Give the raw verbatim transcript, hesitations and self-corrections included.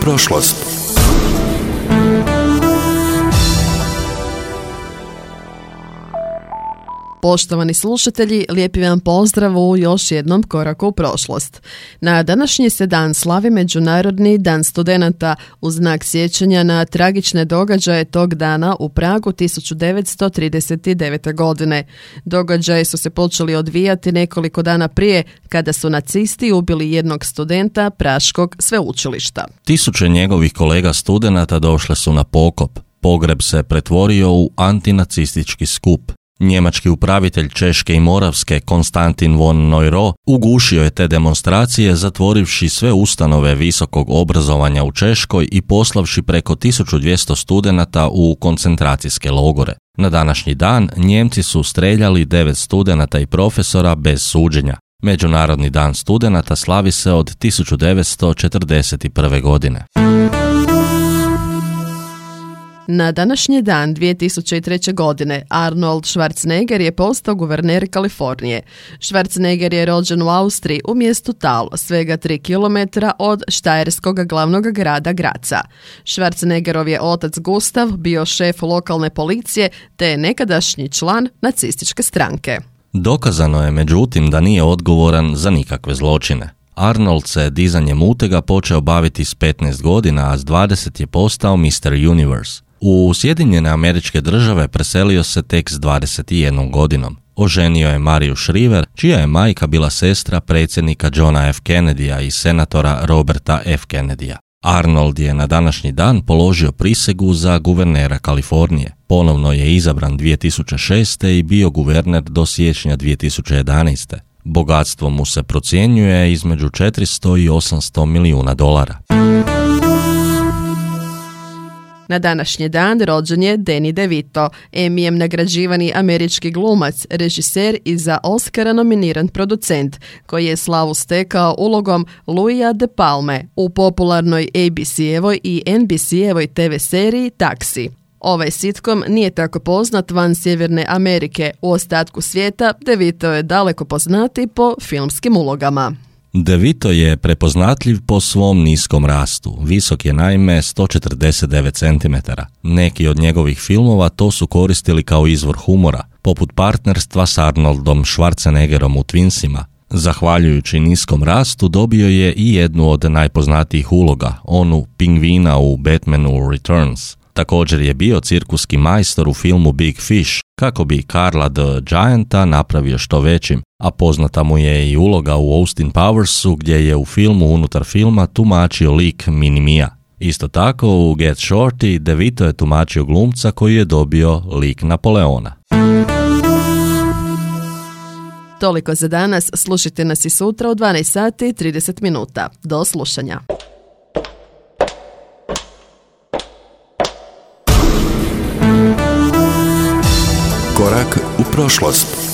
prošlost. Poštovani slušatelji, lijepi vam pozdrav u još jednom koraku u prošlost. Na današnji se dan slavi Međunarodni dan studenata u znak sjećanja na tragične događaje tog dana u Pragu tisuću devetsto trideset devete. godine. Događaji su se počeli odvijati nekoliko dana prije kada su nacisti ubili jednog studenta Praškog sveučilišta. Tisuće njegovih kolega studenata došle su na pokop. Pogreb se pretvorio u antinacistički skup. Njemački upravitelj Češke i Moravske Konstantin von Neuro ugušio je te demonstracije zatvorivši sve ustanove visokog obrazovanja u Češkoj i poslavši preko tisuću dvjesto studenata u koncentracijske logore. Na današnji dan Njemci su streljali devet studenata i profesora bez suđenja. Međunarodni dan studenata slavi se od tisuću devetsto četrdeset prve. godine. Na današnji dan dvije tisuće treće. godine Arnold Schwarzenegger je postao guverner Kalifornije. Schwarzenegger je rođen u Austriji u mjestu Tal, svega tri kilometra od štajerskog glavnog grada Graca. Schwarzeneggerov je otac Gustav bio šef lokalne policije te je nekadašnji član nacističke stranke. Dokazano je međutim da nije odgovoran za nikakve zločine. Arnold se dizanjem utega počeo baviti s petnaest godina, a s dvadeset je postao mister Universe. U Sjedinjene Američke Države preselio se tek s dvadeset jednom godinom. Oženio je Mariju Shriver, čija je majka bila sestra predsjednika Johna F. Kennedya i senatora Roberta F. Kennedyja. Arnold je na današnji dan položio prisegu za guvernera Kalifornije. Ponovno je izabran dvije tisuće šeste. i bio guverner do siječnja dvije tisuće jedanaeste. Bogatstvo mu se procjenjuje između četiristo i osamsto milijuna dolara. Na današnji dan rođen je Danny DeVito, Emmyjem nagrađivani američki glumac, režiser i za Oscara nominiran producent, koji je slavu stekao ulogom Louisa De Palme u popularnoj A B C-evoj i N B C-evoj te ve seriji Taxi. Ovaj sitcom nije tako poznat van Sjeverne Amerike. U ostatku svijeta DeVito je daleko poznati po filmskim ulogama. DeVito je prepoznatljiv po svom niskom rastu. Visok je naime sto četrdeset devet centimetara. Neki od njegovih filmova to su koristili kao izvor humora, poput partnerstva s Arnoldom Schwarzeneggerom u Twinsima. Zahvaljujući niskom rastu dobio je i jednu od najpoznatijih uloga, onu pingvina u Batmanu Returns. Također je bio cirkuski majstor u filmu Big Fish, kako bi Carla the Gianta napravio što većim, a poznata mu je i uloga u Austin Powersu gdje je u filmu unutar filma tumačio lik Mini-Mia. Isto tako u Get Shorty DeVito je tumačio glumca koji je dobio lik Napoleona. Toliko za danas, slušajte nas i sutra u dvanaest sati i trideset minuta. Do slušanja. Korak u prošlost.